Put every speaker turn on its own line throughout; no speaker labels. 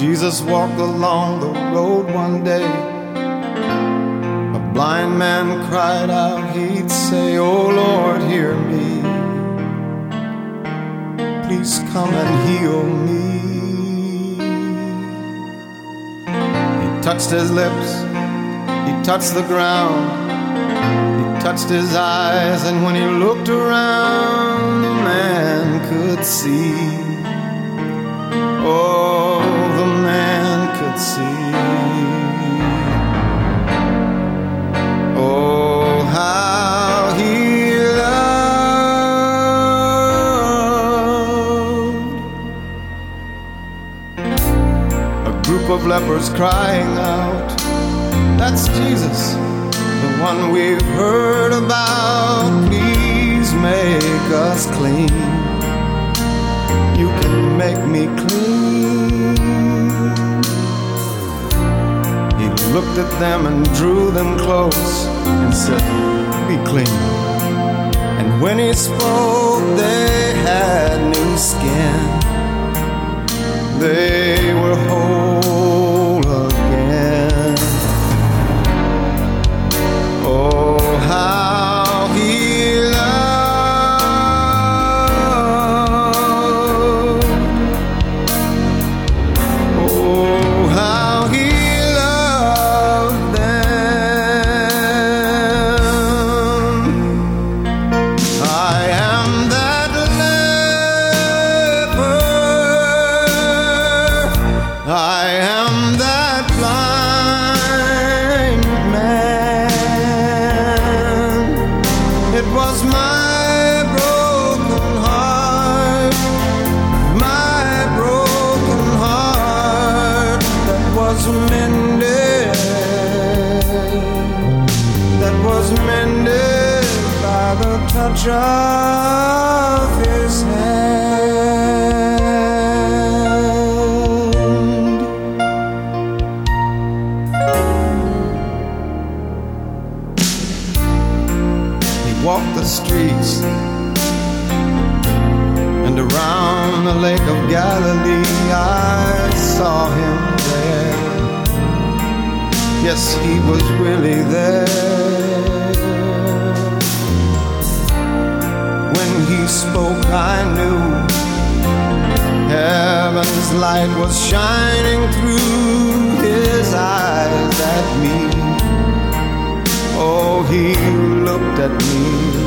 Jesus walked along the road one day. A blind man cried out, he'd say, "Oh Lord, hear me. Please come and heal me." He touched his lips, he touched the ground, he touched his eyes, and when he looked around, the man could see. Oh, the man could see. Oh, how he loved. A group of lepers crying out, "That's Jesus, the one we've heard about. Please make us clean. You can make me clean." He looked at them and drew them close and said, "Be clean." And when he spoke, they had new skin. They were whole again. Oh, how he loved. Oh, how he loved them. I am that leper. I am that blind man. It was my broken heart that was mended by the touch of his hand. He walked the streets and around the lake of Galilee. I saw him there. Yes, he was really there. When he spoke, I knew heaven's light was shining through his eyes at me. Oh, he looked at me.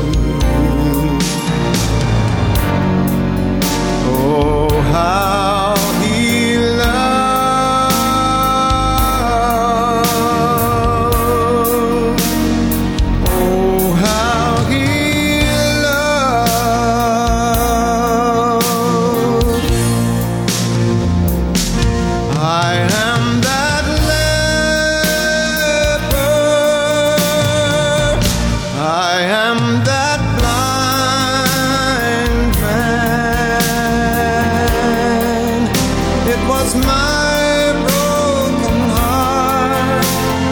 Oh, how he loved. Oh, how he loved. I am that leper. I am that blind man. It was my broken heart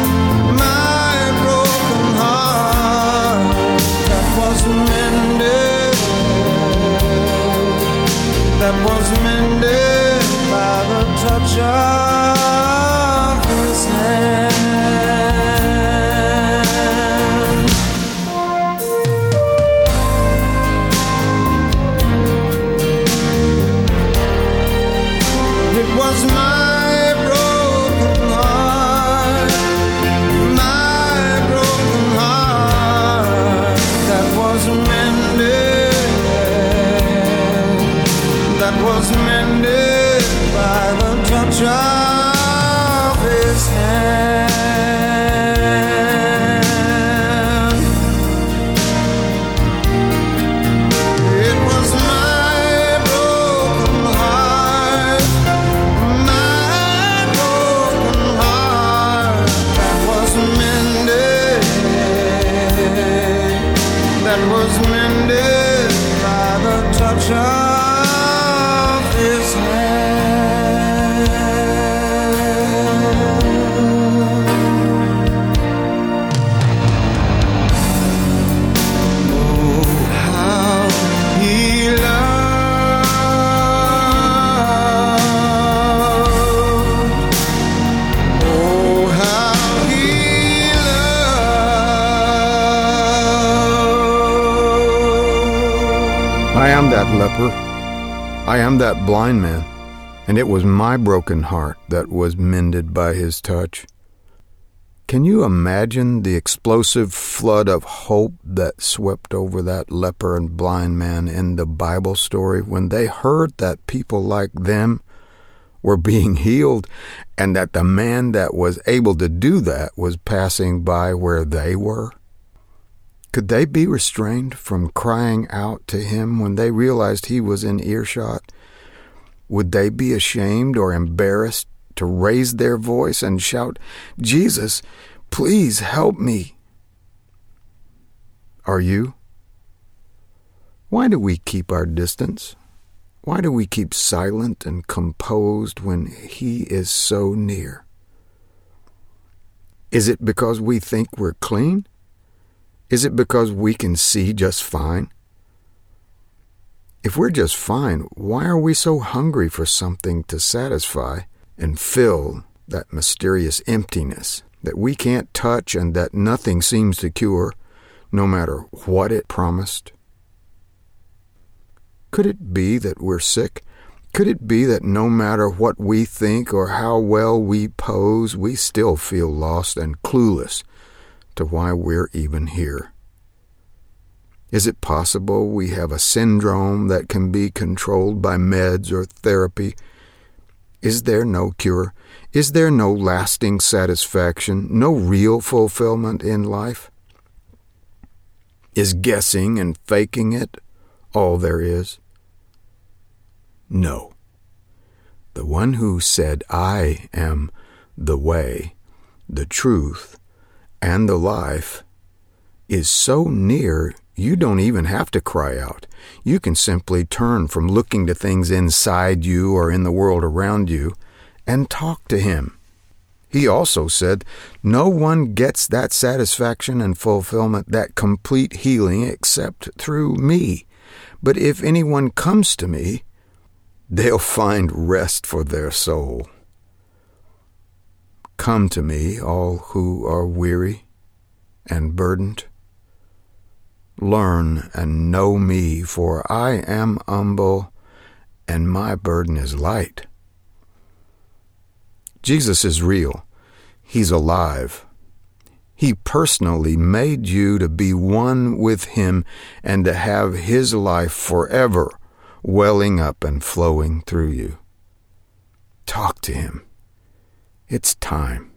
that was mended by the touch of his hand. It was my broken heart that was mended by the touch of his hand. It was my broken heart that was mended by the touch of his that leper. I am that blind man, and it was my broken heart that was mended by his touch. Can you imagine the explosive flood of hope that swept over that leper and blind man in the Bible story when they heard that people like them were being healed and that the man that was able to do that was passing by where they were? Could they be restrained from crying out to him when they realized he was in earshot? Would they be ashamed or embarrassed to raise their voice and shout, "Jesus, please help me"? Are you? Why do we keep our distance? Why do we keep silent and composed when he is so near? Is it because we think we're clean? Is it because we can see just fine? If we're just fine, why are we so hungry for something to satisfy and fill that mysterious emptiness that we can't touch and that nothing seems to cure, no matter what it promised? Could it be that we're sick? Could it be that no matter what we think or how well we pose, we still feel lost and clueless to why we're even here? Is it possible we have a syndrome that can be controlled by meds or therapy? Is there no cure? Is there no lasting satisfaction, no real fulfillment in life? Is guessing and faking it all there is? No. The one who said, "I am the way, the truth, and the life," is so near you don't even have to cry out. You can simply turn from looking to things inside you or in the world around you and talk to him. He also said, "No one gets that satisfaction and fulfillment, that complete healing, except through me. But if anyone comes to me, they'll find rest for their soul." Come to me, all who are weary and burdened. Learn and know me, for I am humble and my burden is light. Jesus is real. He's alive. He personally made you to be one with him and to have his life forever welling up and flowing through you. Talk to him. It's time.